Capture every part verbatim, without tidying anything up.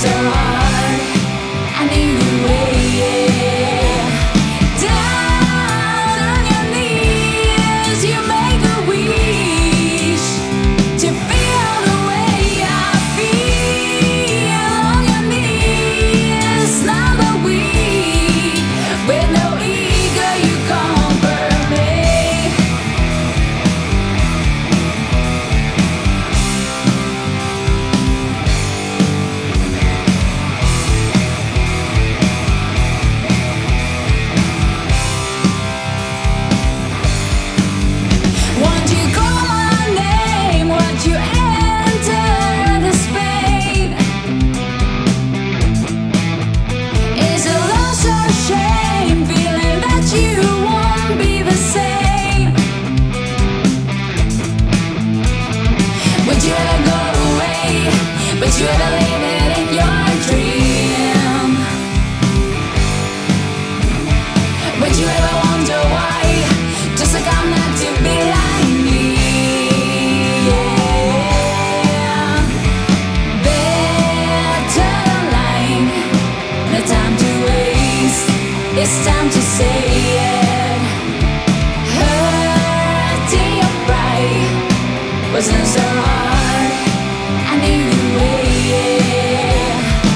so hard. I need you way. Down on your knees, you make a wish to feel the way I feel on your knees. Now that we, with no ego, you comfort me. Won't you call my name? Won't you enter the space? Is it loss or shame? Feeling that you won't be the same. Would you ever go away? Would you ever leave it in your dream? Would you ever wonder why? Just like I'm not to be like me, yeah. Better line, no time to waste. It's time to say it. Hurting your pride wasn't so hard. I knew you way.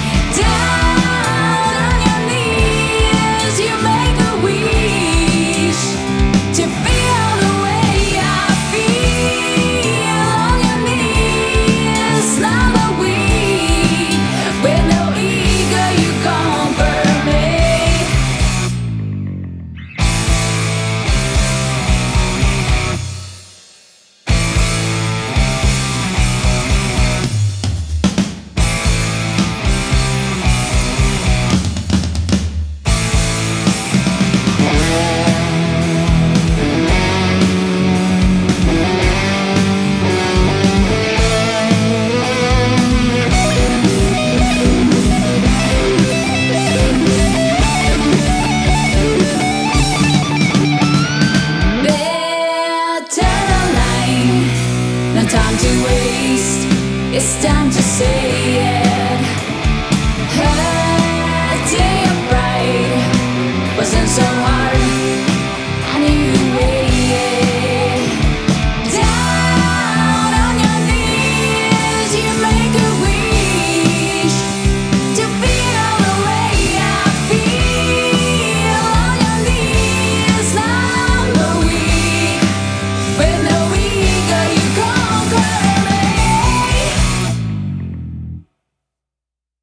Down on your knees, you make a wish to feel the way I feel on your knees. Now that we, with no ego, you comfort me. Better line, no time to waste. It's time to say it. Hurting your pride wasn't so